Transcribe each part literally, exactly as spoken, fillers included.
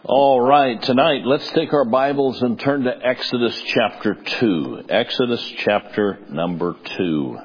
All right, tonight let's take our Bibles and turn to Exodus chapter two. Exodus chapter number two.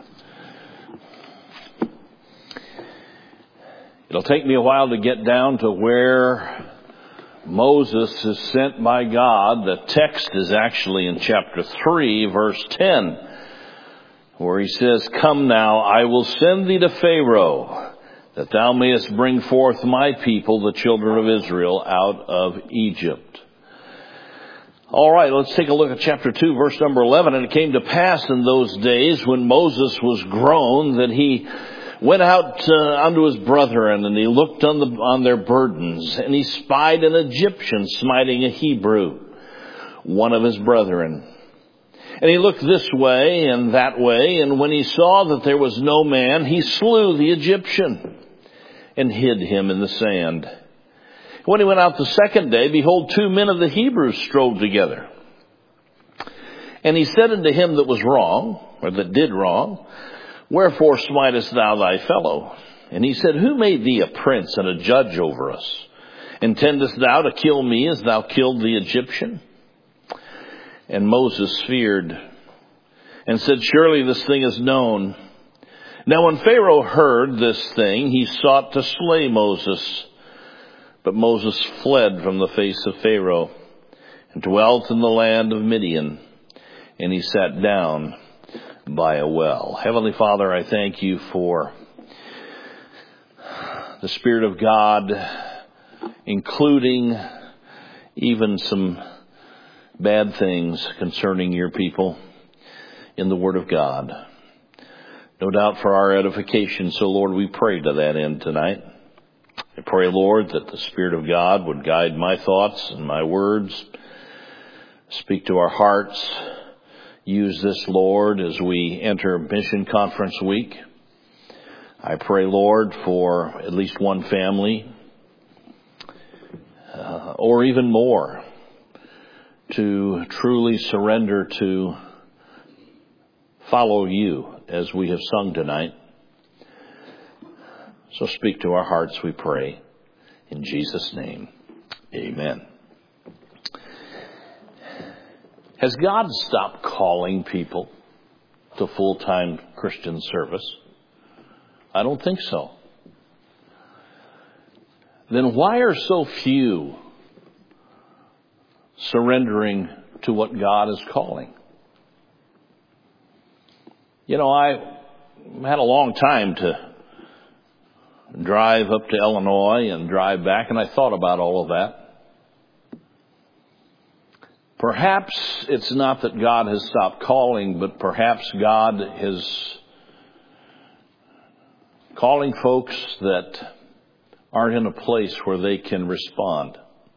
It'll take me a while to get down to where Moses is sent by God. The text is actually in chapter three, verse ten, where he says, "Come now, I will send thee to Pharaoh, that thou mayest bring forth my people, the children of Israel, out of Egypt." All right, let's take a look at chapter two, verse number eleven. "And it came to pass in those days, when Moses was grown, that he went out uh, unto his brethren, and he looked on, the, on their burdens, and he spied an Egyptian smiting a Hebrew, one of his brethren. And he looked this way and that way, and when he saw that there was no man, he slew the Egyptian and hid him in the sand. When he went out the second day, behold, two men of the Hebrews strove together. And he said unto him that was wrong, or that did wrong, Wherefore smitest thou thy fellow? And he said, Who made thee a prince and a judge over us? Intendest thou to kill me as thou killed the Egyptian? And Moses feared, and said, Surely this thing is known. Now when Pharaoh heard this thing, he sought to slay Moses. But Moses fled from the face of Pharaoh, and dwelt in the land of Midian, and he sat down by a well." Heavenly Father, I thank you for the Spirit of God, including even some bad things concerning your people in the Word of God. No doubt for our edification. So, Lord, we pray to that end tonight. I pray, Lord, that the Spirit of God would guide my thoughts and my words, speak to our hearts. Use this, Lord, as we enter Mission Conference Week. I pray, Lord, for at least one family, uh, or even more, to truly surrender to follow you as we have sung tonight. So speak to our hearts, we pray. In Jesus' name, amen. Has God stopped calling people to full-time Christian service? I don't think so. Then why are so few surrendering to what God is calling? You know, I had a long time to drive up to Illinois and drive back, and I thought about all of that. Perhaps it's not that God has stopped calling, but perhaps God is calling folks that aren't in a place where they can respond.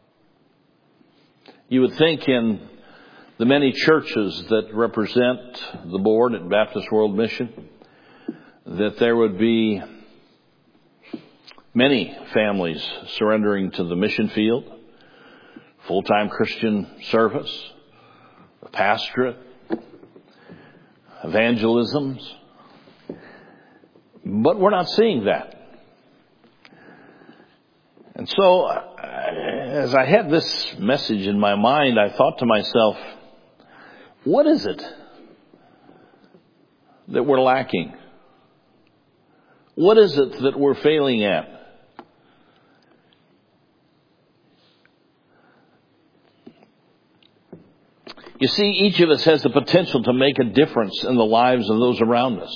You would think in the many churches that represent the board at Baptist World Mission that there would be many families surrendering to the mission field, full-time Christian service, the pastorate, evangelisms. But we're not seeing that. And so, as I had this message in my mind, I thought to myself, what is it that we're lacking? What is it that we're failing at? You see, each of us has the potential to make a difference in the lives of those around us.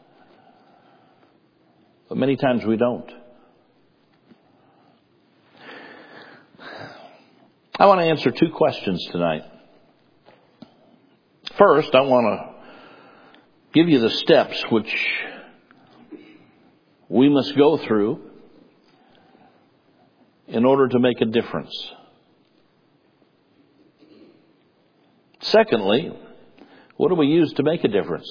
But many times we don't. I want to answer two questions tonight. First, I want to give you the steps which we must go through in order to make a difference. Secondly, what do we use to make a difference?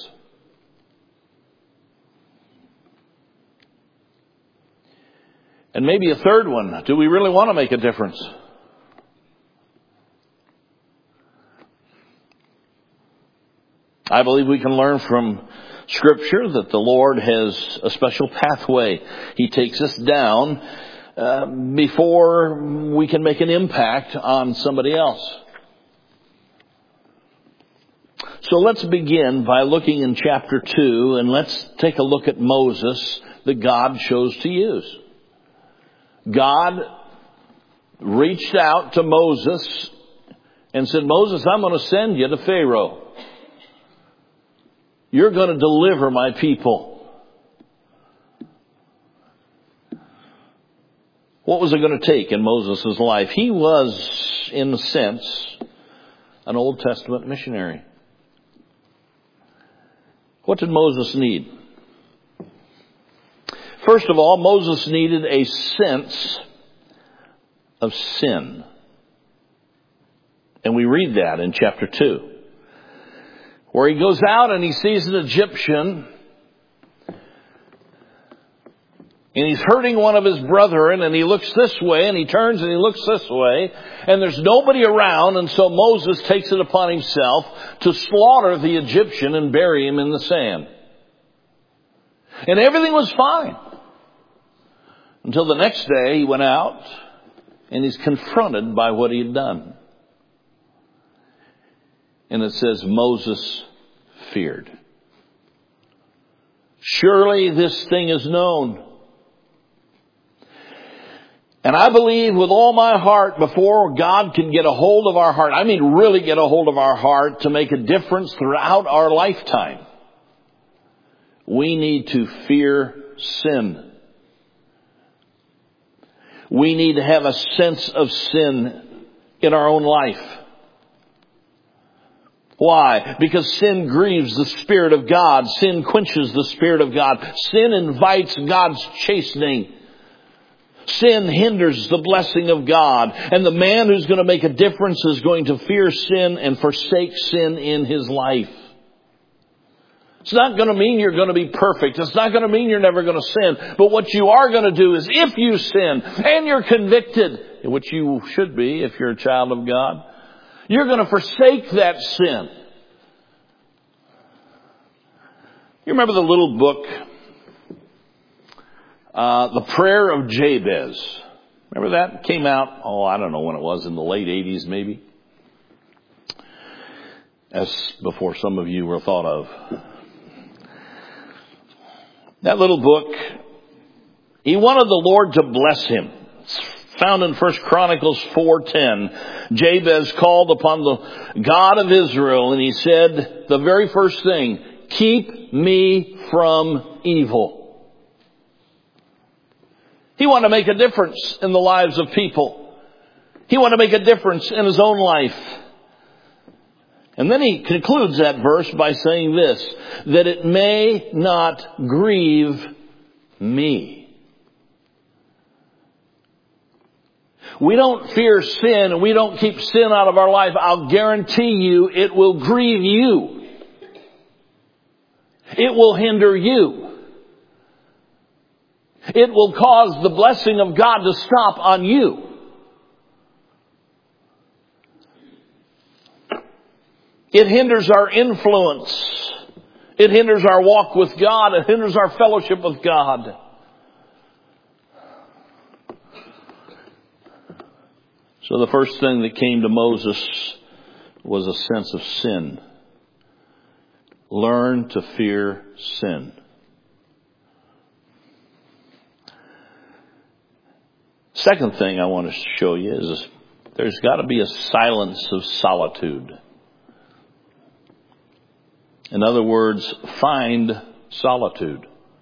And maybe a third one, do we really want to make a difference? I believe we can learn from Scripture that the Lord has a special pathway He takes us down uh, before we can make an impact on somebody else. So let's begin by looking in chapter two, and let's take a look at Moses that God chose to use. God reached out to Moses and said, Moses, I'm going to send you to Pharaoh. You're going to deliver my people. What was it going to take in Moses' life? He was, in a sense, an Old Testament missionary. What did Moses need? First of all, Moses needed a sense of sin. And we read that in chapter two, where he goes out and he sees an Egyptian, and he's hurting one of his brethren, and he looks this way, and he turns and he looks this way, and there's nobody around, and so Moses takes it upon himself to slaughter the Egyptian and bury him in the sand. And everything was fine. Until the next day he went out, and he's confronted by what he had done. And it says Moses feared. Surely this thing is known. And I believe with all my heart, before God can get a hold of our heart, I mean really get a hold of our heart to make a difference throughout our lifetime, we need to fear sin. We need to have a sense of sin in our own life. Why? Because sin grieves the Spirit of God. Sin quenches the Spirit of God. Sin invites God's chastening. Sin hinders the blessing of God. And the man who's going to make a difference is going to fear sin and forsake sin in his life. It's not going to mean you're going to be perfect. It's not going to mean you're never going to sin. But what you are going to do is, if you sin and you're convicted, which you should be if you're a child of God, you're going to forsake that sin. You remember the little book, uh, The Prayer of Jabez? Remember that? It came out, oh, I don't know when it was, in the late eighties maybe. As before some of you were thought of. That little book, he wanted the Lord to bless him. It's found in First Chronicles four ten. Jabez called upon the God of Israel, and he said the very first thing, keep me from evil. He wanted to make a difference in the lives of people. He wanted to make a difference in his own life. And then he concludes that verse by saying this, that it may not grieve me. We don't fear sin and we don't keep sin out of our life. I'll guarantee you it will grieve you. It will hinder you. It will cause the blessing of God to stop on you. It hinders our influence. It hinders our walk with God. It hinders our fellowship with God. So the first thing that came to Moses was a sense of sin. Learn to fear sin. Second thing I want to show you is there's got to be a silence of solitude. In other words, find solitude.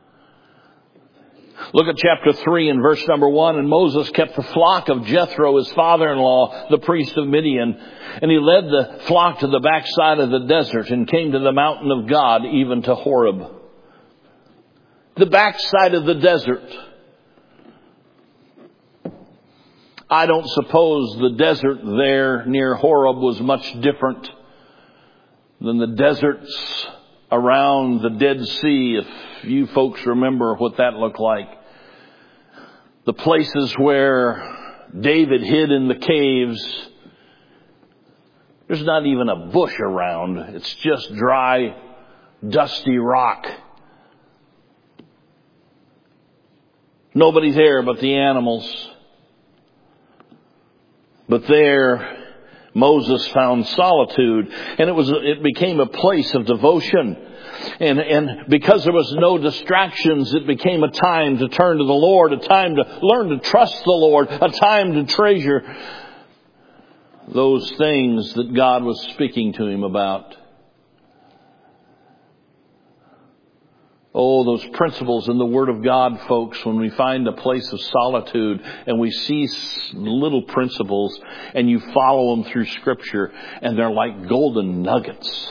Look at chapter three and verse number one. And Moses kept the flock of Jethro, his father-in-law, the priest of Midian. And he led the flock to the backside of the desert and came to the mountain of God, even to Horeb. The backside of the desert. I don't suppose the desert there near Horeb was much different than the deserts around the Dead Sea, if you folks remember what that looked like. The places where David hid in the caves, there's not even a bush around. It's just dry, dusty rock. Nobody there but the animals. But there, Moses found solitude, and it was, it became a place of devotion. And, and because there was no distractions, it became a time to turn to the Lord, a time to learn to trust the Lord, a time to treasure those things that God was speaking to him about. Oh, those principles in the Word of God, folks, when we find a place of solitude and we see little principles and you follow them through Scripture and they're like golden nuggets.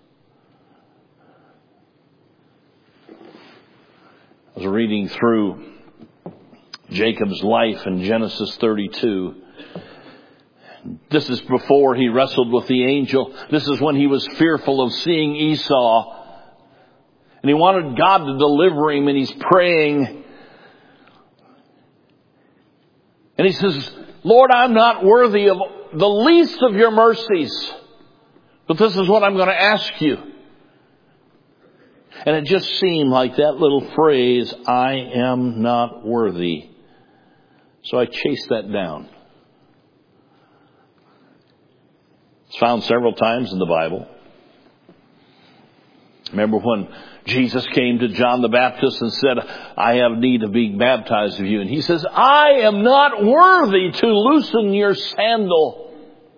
I was reading through Jacob's life in Genesis thirty-two. This is before he wrestled with the angel. This is when he was fearful of seeing Esau. And he wanted God to deliver him, and he's praying. And he says, Lord, I'm not worthy of the least of your mercies, but this is what I'm going to ask you. And it just seemed like that little phrase, I am not worthy. So I chased that down. It's found several times in the Bible. Remember when Jesus came to John the Baptist and said, I have need of being baptized of you. And he says, I am not worthy to loosen your sandal.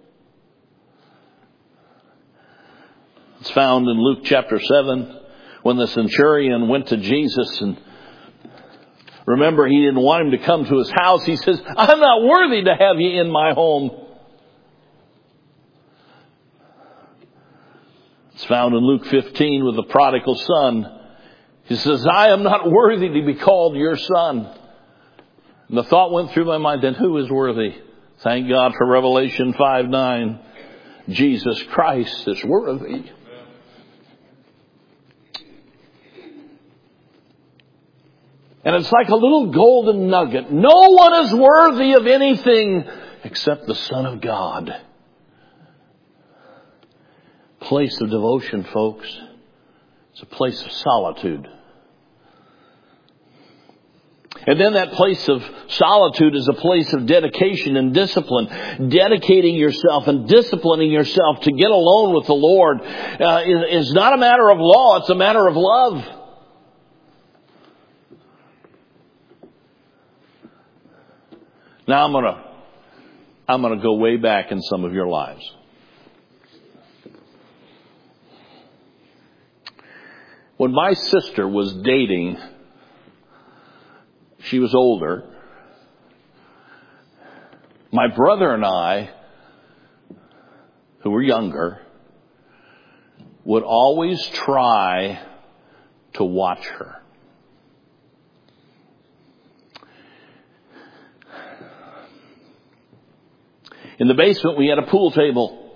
It's found in Luke chapter seven when the centurion went to Jesus, and remember, he didn't want him to come to his house. He says, I'm not worthy to have you in my home. It's found in Luke fifteen with the prodigal son. He says, I am not worthy to be called your son. And the thought went through my mind, then who is worthy? Thank God for Revelation five nine. Jesus Christ is worthy. And it's like a little golden nugget. No one is worthy of anything except the Son of God. Place of devotion, folks. It's a place of solitude. And then that place of solitude is a place of dedication and discipline. Dedicating yourself and disciplining yourself to get alone with the Lord uh, is, is not a matter of law, it's a matter of love. Now I'm gonna I'm gonna go way back in some of your lives. When my sister was dating, she was older. My brother and I, who were younger, would always try to watch her. In the basement, we had a pool table.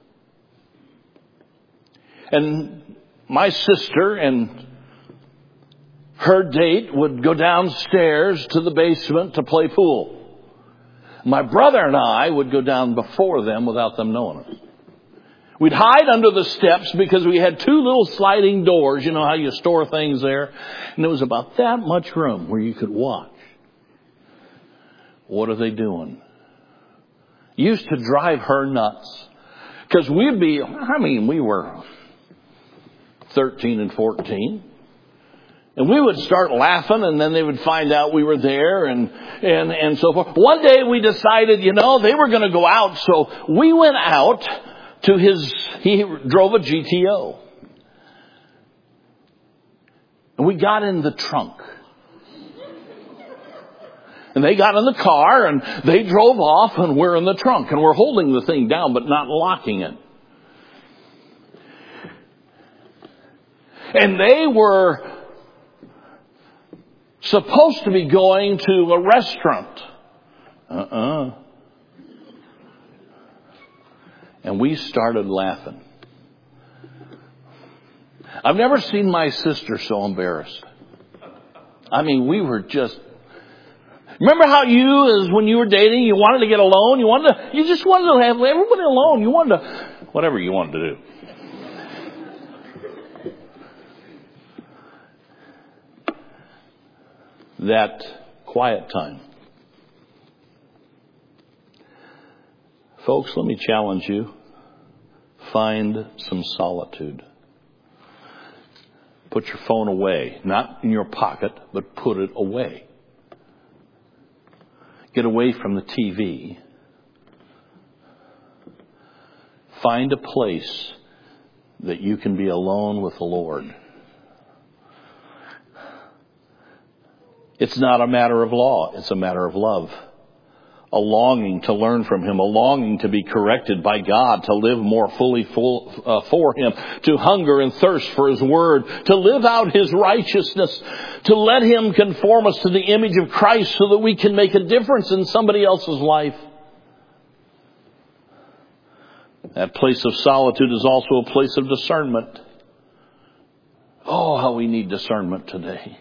And my sister and her date would go downstairs to the basement to play pool. My brother and I would go down before them without them knowing it. We'd hide under the steps because we had two little sliding doors. You know how you store things there? And there was about that much room where you could watch. What are they doing? Used to drive her nuts. Because we'd be, I mean, we were thirteen and fourteen. And we would start laughing, and then they would find out we were there, and, and, and so forth. One day we decided, you know, they were going to go out, so we went out to his, he drove a G T O. And we got in the trunk. And they got in the car, and they drove off, and we're in the trunk. And we're holding the thing down, but not locking it. And they were supposed to be going to a restaurant. Uh-uh. And we started laughing. I've never seen my sister so embarrassed. I mean, we were just... Remember how you, as when you were dating, you wanted to get alone? You wanted to, you just wanted to have everybody alone. You wanted to, whatever you wanted to do. That quiet time. Folks, let me challenge you. Find some solitude. Put your phone away. Not in your pocket, but put it away. Get away from the T V. Find a place that you can be alone with the Lord. It's not a matter of law. It's a matter of love. A longing to learn from Him, a longing to be corrected by God, to live more fully full, uh, for Him, to hunger and thirst for His Word, to live out His righteousness, to let Him conform us to the image of Christ so that we can make a difference in somebody else's life. That place of solitude is also a place of discernment. Oh, how we need discernment today.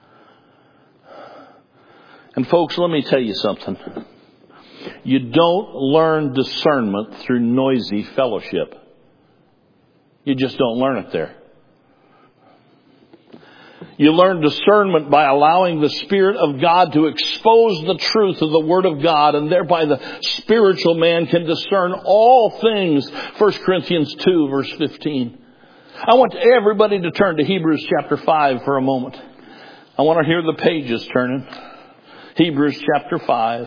And folks, let me tell you something. You don't learn discernment through noisy fellowship. You just don't learn it there. You learn discernment by allowing the Spirit of God to expose the truth of the Word of God, and thereby the spiritual man can discern all things. First Corinthians two, verse fifteen. I want everybody to turn to Hebrews chapter five for a moment. I want to hear the pages turning. Hebrews chapter five.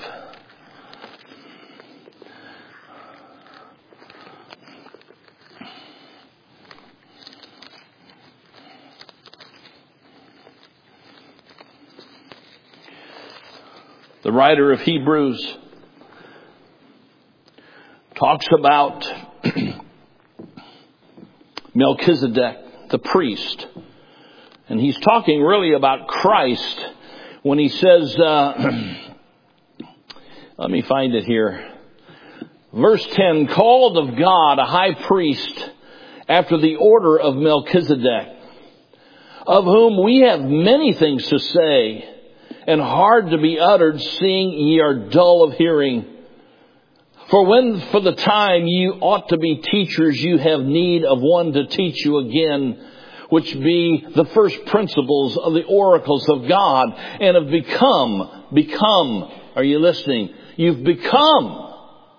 The writer of Hebrews talks about Melchizedek, the priest. And he's talking really about Christ when he says, uh, let me find it here. Verse ten, called of God a high priest after the order of Melchizedek, of whom we have many things to say, and hard to be uttered, seeing ye are dull of hearing. For when for the time you ought to be teachers, you have need of one to teach you again, which be the first principles of the oracles of God, and have become, become, are you listening? You've become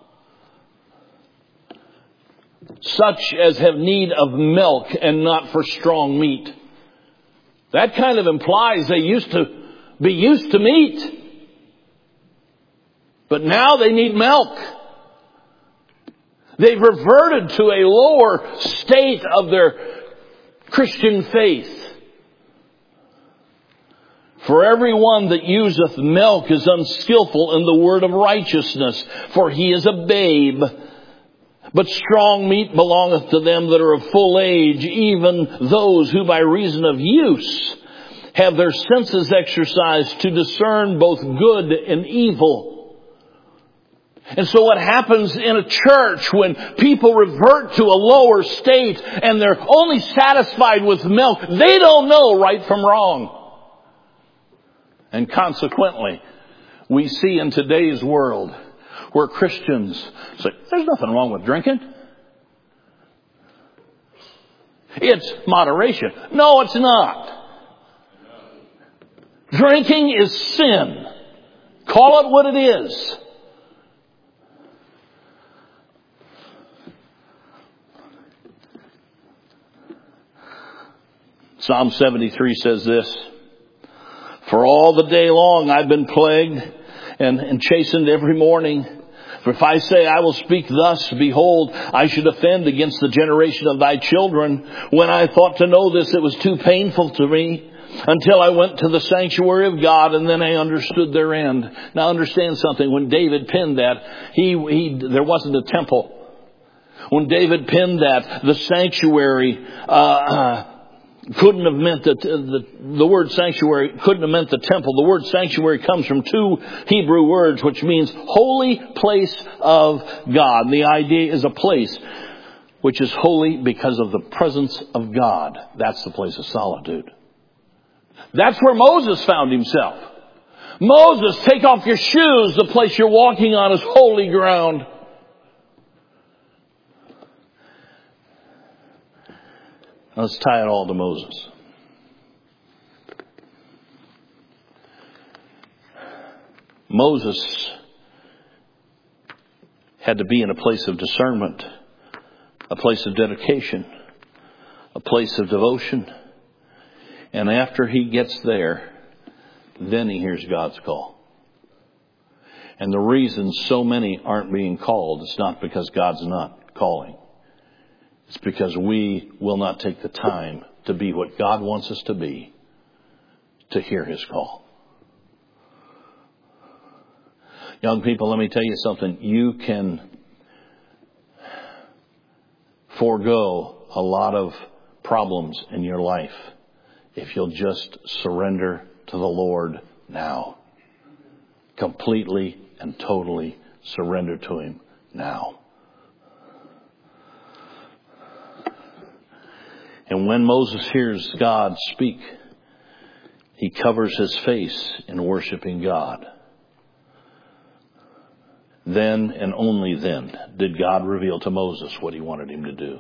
such as have need of milk and not for strong meat. That kind of implies they used to be used to meat. But now they need milk. They've reverted to a lower state of their Christian faith. For everyone that useth milk is unskillful in the word of righteousness, for he is a babe. But strong meat belongeth to them that are of full age, even those who by reason of use have their senses exercised to discern both good and evil. And so what happens in a church when people revert to a lower state and they're only satisfied with milk, they don't know right from wrong. And consequently, we see in today's world where Christians say, there's nothing wrong with drinking. It's moderation. No, it's not. Drinking is sin. Call it what it is. Psalm seventy-three says this, for all the day long I've been plagued and, and chastened every morning. For if I say I will speak thus, behold, I should offend against the generation of thy children. When I thought to know this, it was too painful to me, until I went to the sanctuary of God, and then I understood their end. Now understand something. When David penned that, he, he there wasn't a temple. When David penned that, the sanctuary uh, uh couldn't have meant that the, the word sanctuary couldn't have meant the temple. The word sanctuary comes from two Hebrew words, which means holy place of God. And the idea is a place which is holy because of the presence of God. That's the place of solitude. That's where Moses found himself. Moses, take off your shoes. The place you're walking on is holy ground. Let's tie it all to Moses. Moses had to be in a place of discernment, a place of dedication, a place of devotion. And after he gets there, then he hears God's call. And the reason so many aren't being called is not because God's not calling. It's because we will not take the time to be what God wants us to be, to hear his call. Young people, let me tell you something. You can forego a lot of problems in your life if you'll just surrender to the Lord now. Completely and totally surrender to him now. And when Moses hears God speak, he covers his face in worshiping God. Then and only then did God reveal to Moses what he wanted him to do.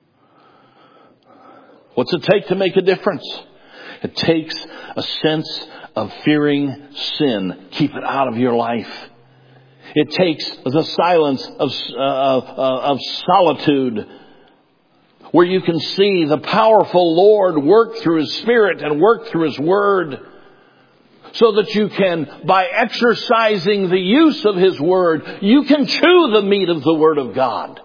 What's it take to make a difference? It takes a sense of fearing sin. Keep it out of your life. It takes the silence of, uh, uh, of solitude, where you can see the powerful Lord work through his Spirit and work through his Word, so that you can, by exercising the use of his Word, you can chew the meat of the Word of God.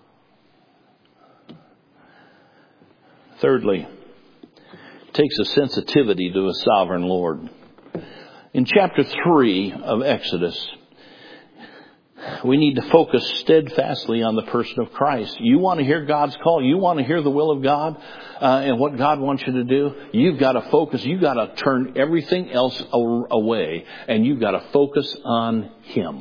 Thirdly, it takes a sensitivity to a sovereign Lord. In chapter three of Exodus, we need to focus steadfastly on the person of Christ. You want to hear God's call? You want to hear the will of God uh, and what God wants you to do? You've got to focus. You've got to turn everything else away, and you've got to focus on him.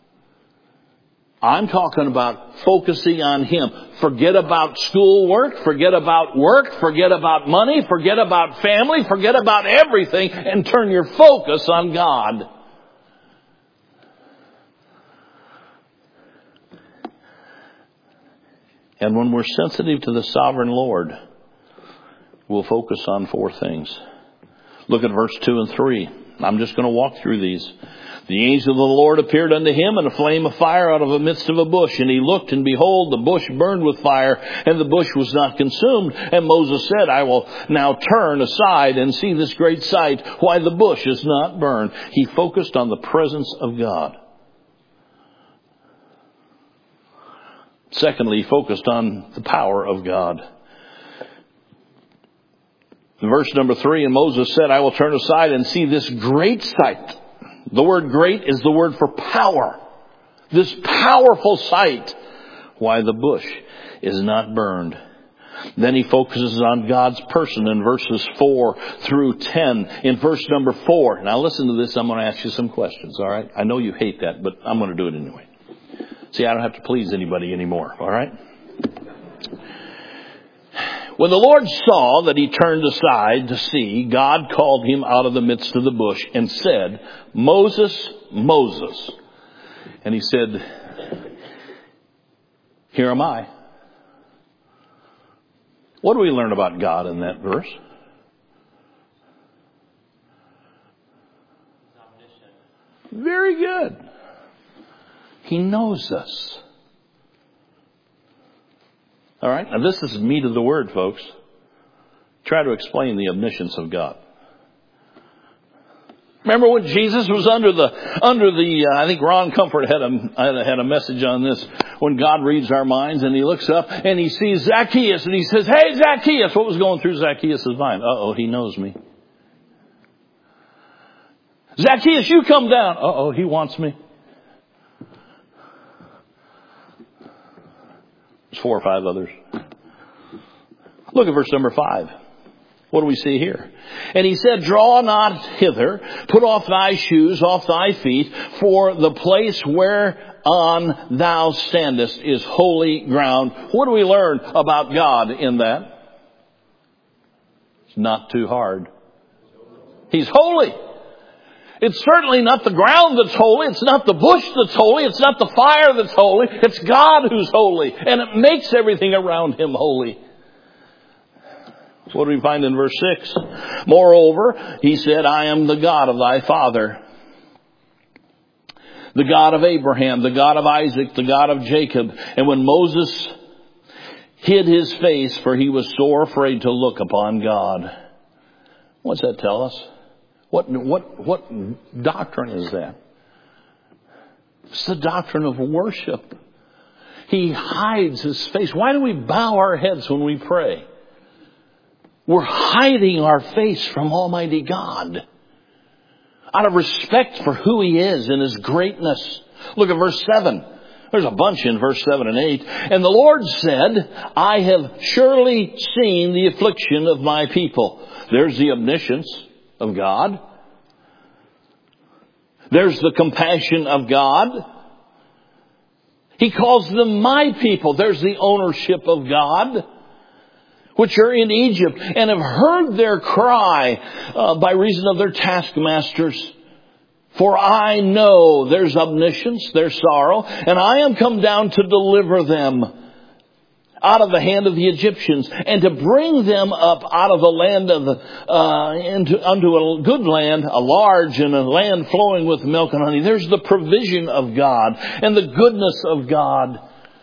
I'm talking about focusing on him. Forget about schoolwork. Forget about work. Forget about money. Forget about family. Forget about everything, and turn your focus on God. And when we're sensitive to the sovereign Lord, we'll focus on four things. Look at verse two and three. I'm just going to walk through these. The angel of the Lord appeared unto him in a flame of fire out of the midst of a bush. And he looked, and behold, the bush burned with fire, and the bush was not consumed. And Moses said, I will now turn aside and see this great sight, why the bush is not burned. He focused on the presence of God. Secondly, he focused on the power of God. Verse number three, and Moses said, I will turn aside and see this great sight. The word great is the word for power. This powerful sight, why the bush is not burned. Then he focuses on God's person in verses four through ten. In verse number four, now listen to this, I'm going to ask you some questions, all right? I know you hate that, but I'm going to do it anyway. See, I don't have to please anybody anymore, all right? When the Lord saw that he turned aside to see, God called him out of the midst of the bush and said, Moses, Moses. And he said, here am I. What do we learn about God in that verse? Very good. He knows us. All right? Now this is the meat of the word, folks. Try to explain the omniscience of God. Remember when Jesus was under the, under the, uh, I think Ron Comfort had a, had a message on this, when God reads our minds, and he looks up and he sees Zacchaeus and he says, hey Zacchaeus, what was going through Zacchaeus' mind? Uh-oh, he knows me. Zacchaeus, you come down. Uh-oh, he wants me. There's four or five others. Look at verse number five. What do we see here? And he said, draw not hither, put off thy shoes off thy feet, for the place whereon thou standest is holy ground. What do we learn about God in that? It's not too hard. He's holy. It's certainly not the ground that's holy. It's not the bush that's holy. It's not the fire that's holy. It's God who's holy. And it makes everything around him holy. What do we find in verse six? Moreover, he said, I am the God of thy father. the God of Abraham, the God of Isaac, the God of Jacob. And when Moses hid his face, for he was sore afraid to look upon God. What's that tell us? What, what, what doctrine is that? It's the doctrine of worship. He hides his face. Why do we bow our heads when we pray? We're hiding our face from Almighty God out of respect for who He is and His greatness. Look at verse seven. There's a bunch in verse seven and eight. And the Lord said, I have surely seen the affliction of my people. There's the omniscience of God. There's the compassion of God. He calls them my people. There's the ownership of God, which are in Egypt and have heard their cry uh, by reason of their taskmasters. For I know there's omniscience, there's sorrow, and I am come down to deliver them out of the hand of the Egyptians, and to bring them up out of the land of the, uh, into, unto a good land, a large and a land flowing with milk and honey. There's the provision of God and the goodness of God.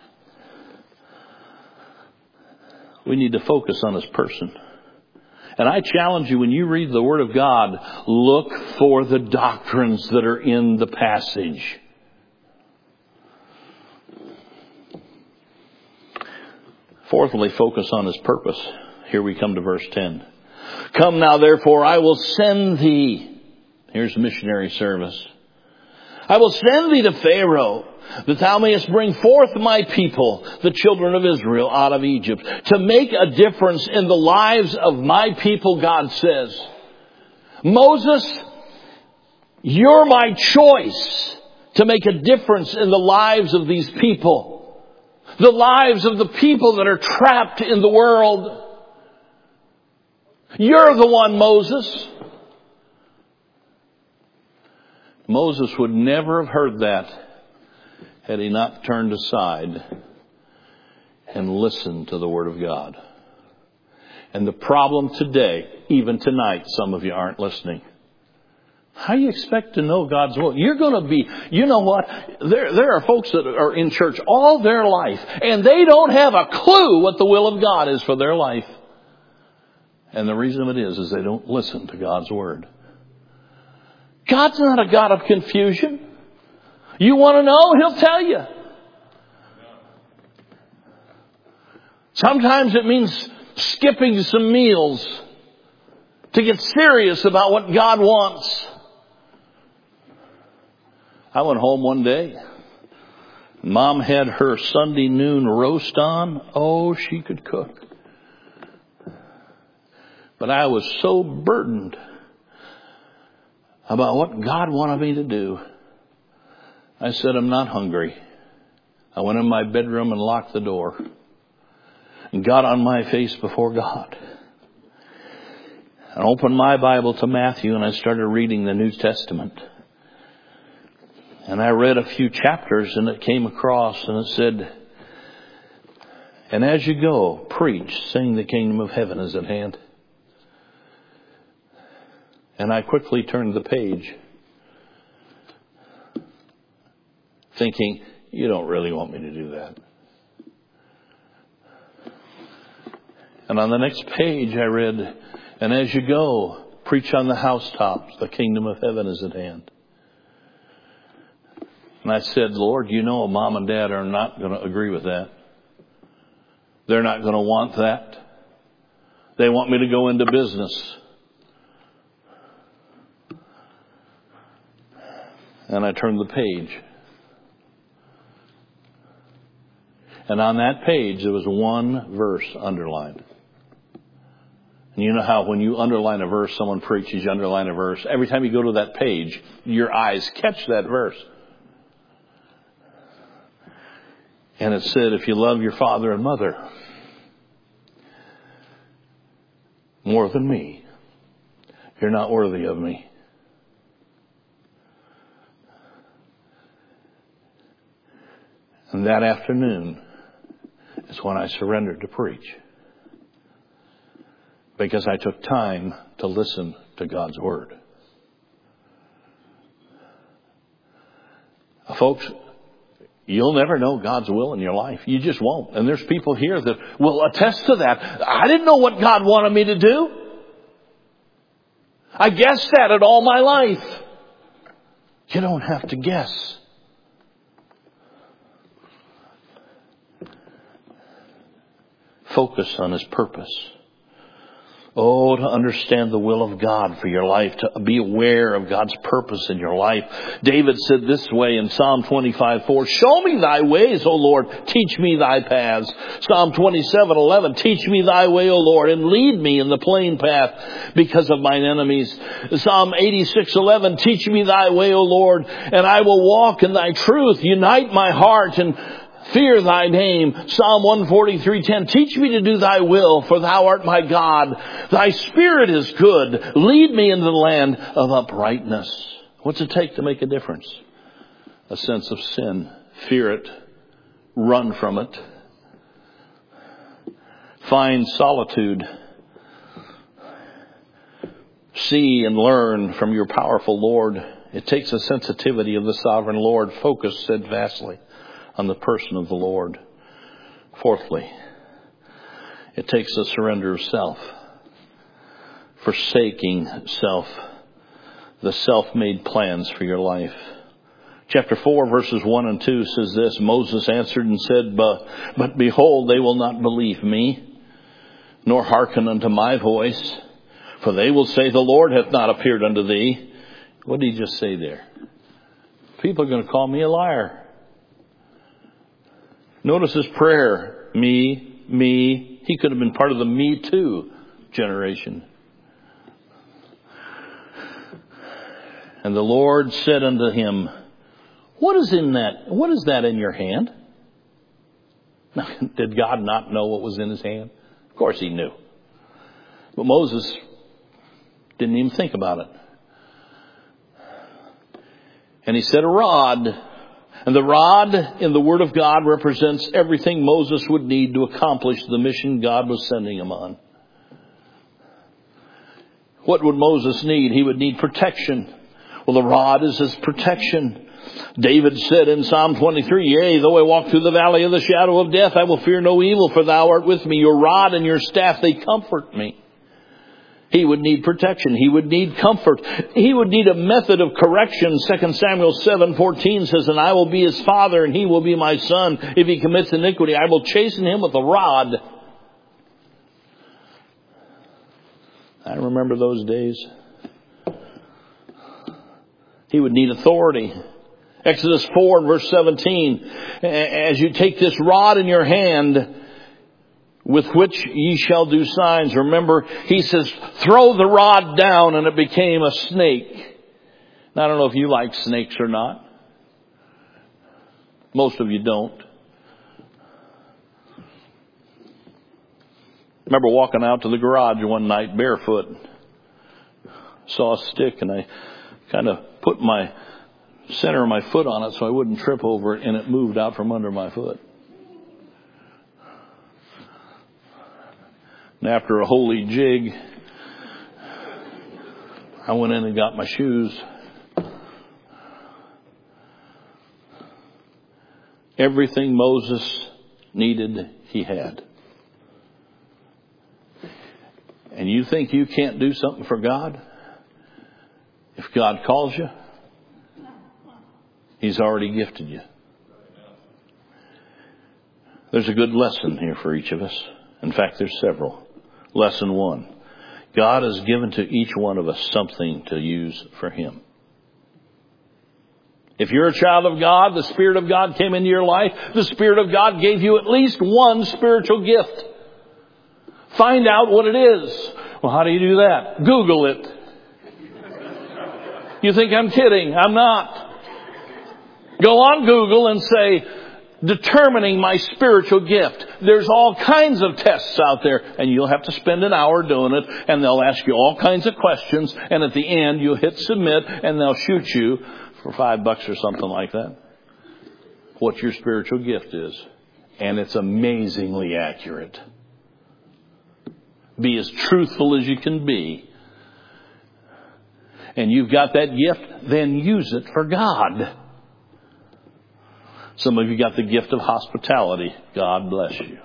We need to focus on His person. And I challenge you, when you read the Word of God, look for the doctrines that are in the passage. Fourthly, focus on His purpose. Here we come to verse ten. Come now, therefore, I will send thee. Here's missionary service. I will send thee to Pharaoh, that thou mayest bring forth my people, the children of Israel, out of Egypt, to make a difference in the lives of my people, God says. Moses, you're my choice to make a difference in the lives of these people. The lives of the people that are trapped in the world. You're the one, Moses. Moses would never have heard that had he not turned aside and listened to the Word of God. And the problem today, even tonight, some of you aren't listening. How do you expect to know God's will? You're going to be, you know what? There, there are folks that are in church all their life, and they don't have a clue what the will of God is for their life. And the reason it is, is they don't listen to God's Word. God's not a God of confusion. You want to know? He'll tell you. Sometimes it means skipping some meals to get serious about what God wants. I went home one day. Mom had her Sunday noon roast on. Oh, she could cook. But I was so burdened about what God wanted me to do. I said, I'm not hungry. I went in my bedroom and locked the door and got on my face before God. I opened my Bible to Matthew and I started reading the New Testament. And I read a few chapters and it came across and it said, and as you go, preach, saying the kingdom of heaven is at hand. And I quickly turned the page, thinking, you don't really want me to do that. And on the next page I read, and as you go, preach on the housetops, the kingdom of heaven is at hand. And I said, Lord, you know Mom and Dad are not going to agree with that. They're not going to want that. They want me to go into business. And I turned the page. And on that page, there was one verse underlined. And you know how when you underline a verse, someone preaches, you underline a verse. Every time you go to that page, your eyes catch that verse. And it said, if you love your father and mother more than me, you're not worthy of me. And that afternoon is when I surrendered to preach. Because I took time to listen to God's Word. folks, you'll never know God's will in your life. You just won't. And there's people here that will attest to that. I didn't know what God wanted me to do. I guessed at it all my life. You don't have to guess. Focus on His purpose. Oh, to understand the will of God for your life, to be aware of God's purpose in your life. David said this way in Psalm twenty-five four, show me thy ways, O Lord, teach me thy paths. Psalm twenty-seven eleven, teach me thy way, O Lord, and lead me in the plain path because of mine enemies. Psalm eighty-six eleven, teach me thy way, O Lord, and I will walk in thy truth. Unite my heart and fear thy name. Psalm one forty-three ten, teach me to do thy will, for thou art my God. Thy spirit is good. Lead me into the land of uprightness. What's it take to make a difference? A sense of sin. Fear it. Run from it. Find solitude. See and learn from your powerful Lord. It takes a sensitivity of the sovereign Lord. Focus steadfastly on the person of the Lord. Fourthly, it takes a surrender of self. Forsaking self. The self-made plans for your life. Chapter four verses one and two says this, Moses answered and said, but, but behold, they will not believe me, nor hearken unto my voice. For they will say, the Lord hath not appeared unto thee. What did he just say there? People are going to call me a liar. Notice his prayer. Me, me. He could have been part of the me too generation. And the Lord said unto him, what is in that? What is that in your hand? Now, did God not know what was in his hand? Of course he knew. But Moses didn't even think about it. And he said, a rod. And the rod in the Word of God represents everything Moses would need to accomplish the mission God was sending him on. What would Moses need? He would need protection. Well, the rod is his protection. David said in Psalm twenty-three, yea, though I walk through the valley of the shadow of death, I will fear no evil, for thou art with me. Your rod and your staff, they comfort me. He would need protection. He would need comfort. He would need a method of correction. Second Samuel seven fourteen says, and I will be his father, and he will be my son. If he commits iniquity, I will chasten him with a rod. I remember those days. He would need authority. Exodus four verse seventeen, as you take this rod in your hand, with which ye shall do signs. Remember, he says, throw the rod down, and it became a snake. Now, I don't know if you like snakes or not. Most of you don't. Remember walking out to the garage one night barefoot. Saw a stick, and I kind of put my center of my foot on it so I wouldn't trip over it, and it moved out from under my foot. And after a holy jig, I went in and got my shoes. Everything Moses needed, he had. And you think you can't do something for God? If God calls you, he's already gifted you. There's a good lesson here for each of us. In fact, there's several. Lesson one. God has given to each one of us something to use for him. If you're a child of God, the Spirit of God came into your life. The Spirit of God gave you at least one spiritual gift. Find out what it is. Well, how do you do that? Google it. You think I'm kidding? I'm not. Go on Google and say, determining my spiritual gift. There's all kinds of tests out there, and you'll have to spend an hour doing it, and they'll ask you all kinds of questions, and at the end you'll hit submit, and they'll shoot you for five bucks or something like that. What your spiritual gift is. And it's amazingly accurate. Be as truthful as you can be. And you've got that gift, then use it for God. Some of you got the gift of hospitality. God bless you.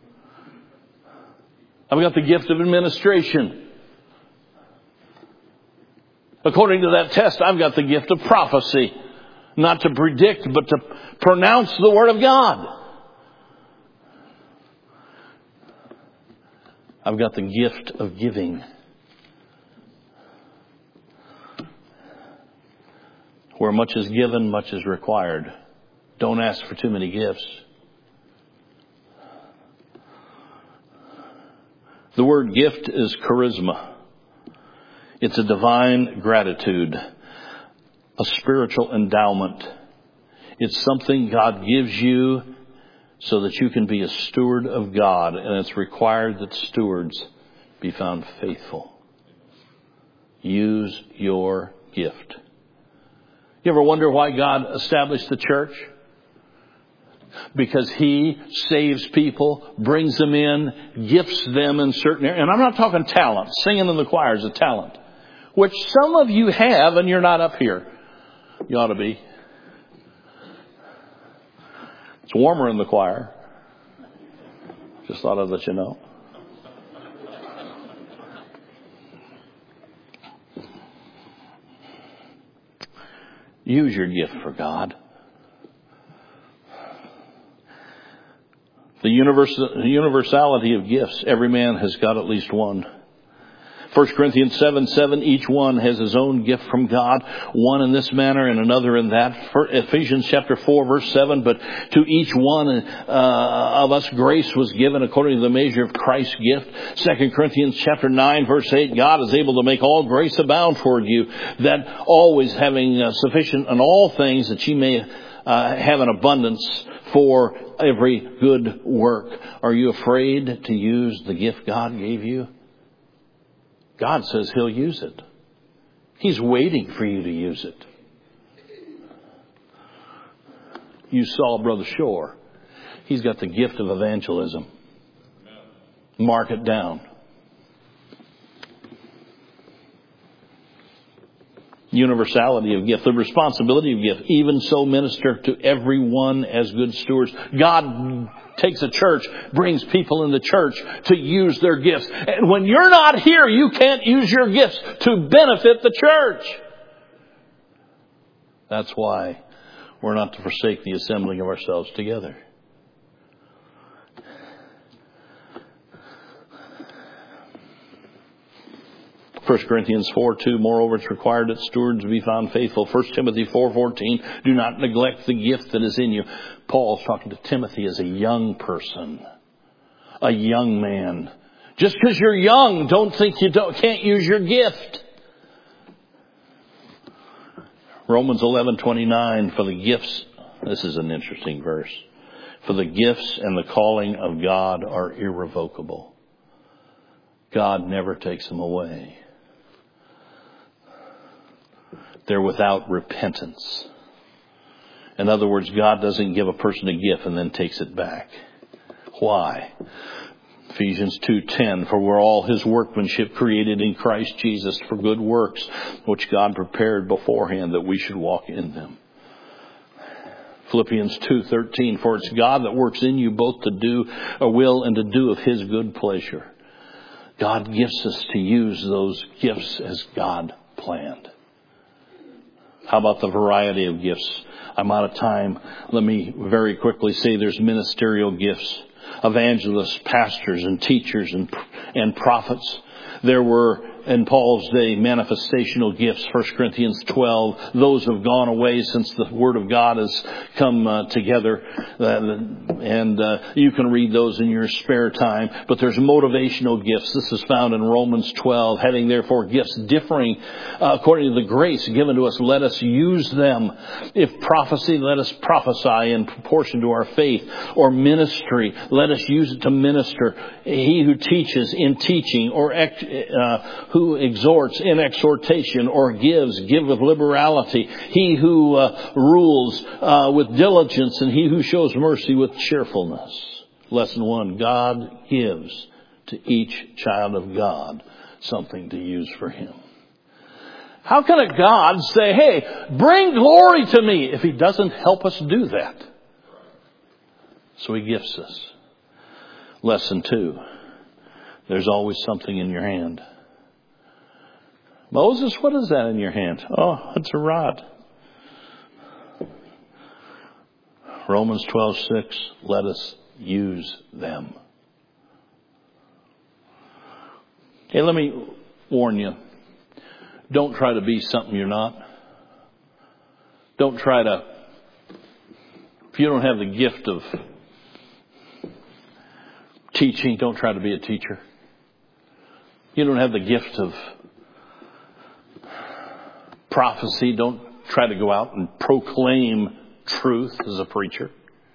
I've got the gift of administration. According to that test, I've got the gift of prophecy. Not to predict, but to pronounce the Word of God. I've got the gift of giving. Where much is given, much is required. Don't ask for too many gifts. The word gift is charisma. It's a divine gratitude, a spiritual endowment. It's something God gives you so that you can be a steward of God, and it's required that stewards be found faithful. Use your gift. You ever wonder why God established the church? Because He saves people, brings them in, gifts them in certain areas. And I'm not talking talent. Singing in the choir is a talent, which some of you have, and you're not up here. You ought to be. It's warmer in the choir. Just thought I'd let you know. Use your gift for God. The universality of gifts. Every man has got at least one. First Corinthians seven seven, each one has his own gift from God, one in this manner and another in that. For Ephesians chapter four verse seven, but to each one uh, of us grace was given according to the measure of Christ's gift. Second Corinthians chapter nine verse eight, God is able to make all grace abound toward you, that always having uh, sufficient in all things, that ye may uh, have an abundance for every good work. Are you afraid to use the gift God gave you? God says He'll use it. He's waiting for you to use it. You saw Brother Shore. He's got the gift of evangelism. Mark it down. Universality of gift, the responsibility of gift. Even so minister to everyone as good stewards. God takes a church, brings people in the church to use their gifts. And when you're not here, you can't use your gifts to benefit the church. That's why we're not to forsake the assembling of ourselves together. First Corinthians four two, moreover, it's required that stewards be found faithful. First Timothy four fourteen, do not neglect the gift that is in you. Paul's talking to Timothy as a young person, a young man. Just because you're young, don't think you don't, can't use your gift. Romans eleven twenty-nine, for the gifts, this is an interesting verse, for the gifts and the calling of God are irrevocable. God never takes them away. They're without repentance. In other words, God doesn't give a person a gift and then takes it back. Why? Ephesians two ten, for we're all His workmanship created in Christ Jesus for good works, which God prepared beforehand that we should walk in them. Philippians two thirteen, for it's God that works in you both to do a will and to do of His good pleasure. God gifts us to use those gifts as God planned. How about the variety of gifts? I'm out of time. Let me very quickly say there's ministerial gifts. Evangelists, pastors, and teachers, and, and prophets. There were, in Paul's day, manifestational gifts. First Corinthians twelve. Those have gone away since the Word of God has come uh, together. Uh, and uh, you can read those in your spare time. But there's motivational gifts. This is found in Romans twelve. Having therefore gifts differing uh, according to the grace given to us, let us use them. If prophecy, let us prophesy in proportion to our faith. Or ministry, let us use it to minister. He who teaches in teaching, or ex- uh, who exhorts in exhortation, or gives, give with liberality. He who uh, rules uh, with diligence, and he who shows mercy with cheerfulness. Lesson one, God gives to each child of God something to use for Him. How can a God say, hey, bring glory to me, if He doesn't help us do that? So he gifts us. Lesson two. There's always something in your hand. Moses, what is that in your hand? Oh, it's a rod. Romans twelve six, let us use them. Hey, let me warn you. Don't try to be something you're not. Don't try to, if you don't have the gift of teaching, don't try to be a teacher. You don't have the gift of prophecy, don't try to go out and proclaim truth as a preacher.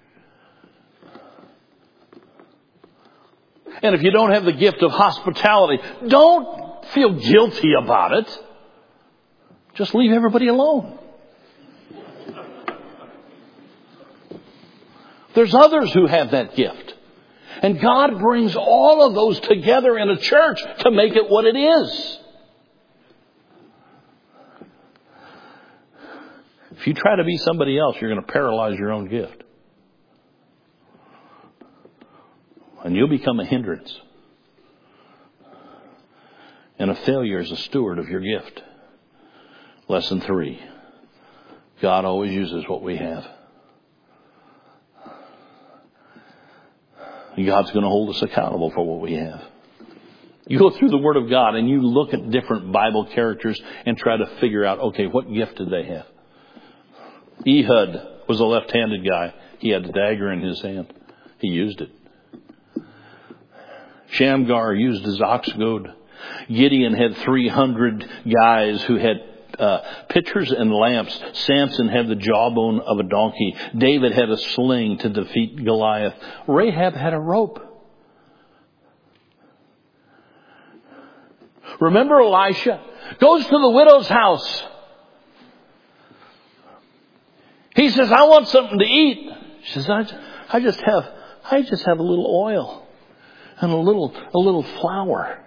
And if you don't have the gift of hospitality, don't feel guilty about it. Just leave everybody alone. There's others who have that gift. And God brings all of those together in a church to make it what it is. If you try to be somebody else, you're going to paralyze your own gift. And you'll become a hindrance and a failure as a steward of your gift. Lesson three. God always uses what we have. God's going to hold us accountable for what we have. You go through the Word of God and you look at different Bible characters and try to figure out, okay, what gift did they have? Ehud was a left-handed guy. He had a dagger in his hand. He used it. Shamgar used his ox goad. Gideon had three hundred guys who had uh, pitchers and lamps. Samson had the jawbone of a donkey. David had a sling to defeat Goliath. Rahab had a rope. Remember Elisha? Goes to the widow's house. He says, I want something to eat. She says, I, I just have, I just have a little oil and a little, a little flour.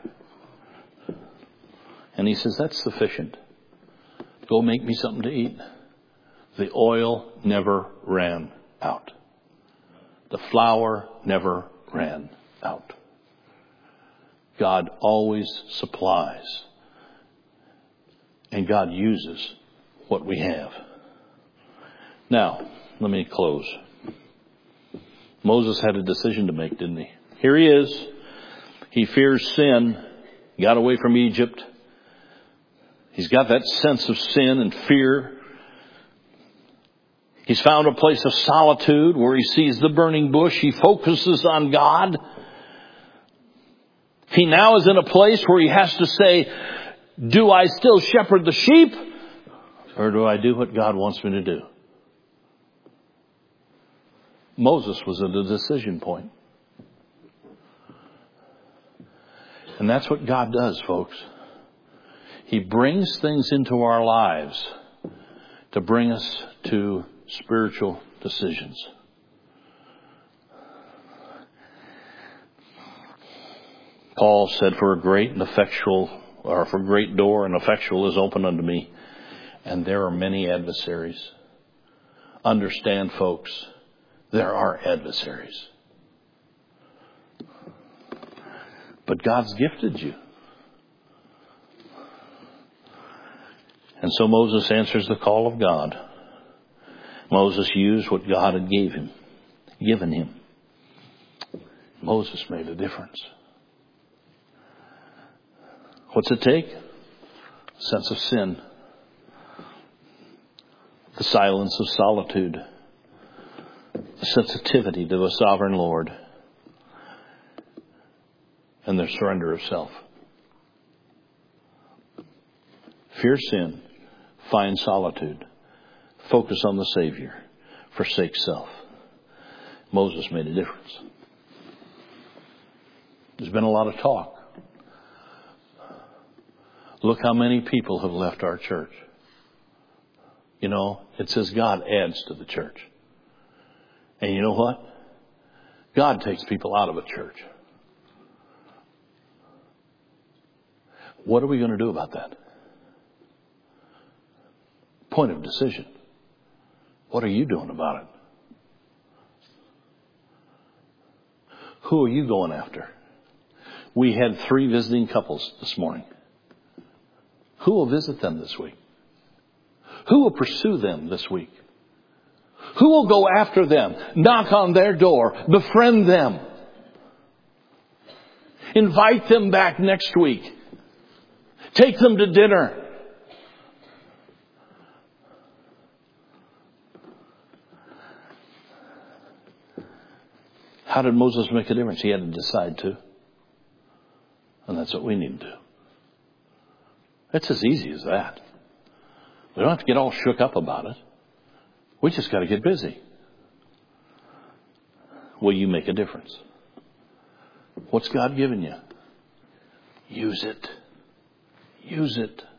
And he says, that's sufficient. Go make me something to eat. The oil never ran out. The flour never ran out. God always supplies. And God uses what we have. Now, let me close. Moses had a decision to make, didn't he? Here he is. He fears sin. Got away from Egypt. He's got that sense of sin and fear. He's found a place of solitude where he sees the burning bush. He focuses on God. He now is in a place where he has to say, do I still shepherd the sheep? Or do I do what God wants me to do? Moses was at a decision point. And that's what God does, folks. He brings things into our lives to bring us to spiritual decisions. Paul said, for a great and effectual, or for a great door and effectual is open unto me, and there are many adversaries. Understand, folks, there are adversaries. But God's gifted you. And so Moses answers the call of God. Moses used what God had gave him, given him. Moses made a difference. What's it take? A sense of sin. The silence of solitude. The sensitivity to a sovereign Lord. And the surrender of self. Fear sin. Find solitude. Focus on the Savior. Forsake self. Moses made a difference. There's been a lot of talk. Look how many people have left our church. You know, it says God adds to the church. And you know what? God takes people out of a church. What are we going to do about that? Point of decision. What are you doing about it? Who are you going after? We had three visiting couples this morning. Who will visit them this week? Who will pursue them this week? Who will go after them? Knock on their door. Befriend them. Invite them back next week. Take them to dinner. How did Moses make a difference? He had to decide to. And that's what we need to do. It's as easy as that. We don't have to get all shook up about it. We just got to get busy. Will you make a difference? What's God given you? Use it. Use it.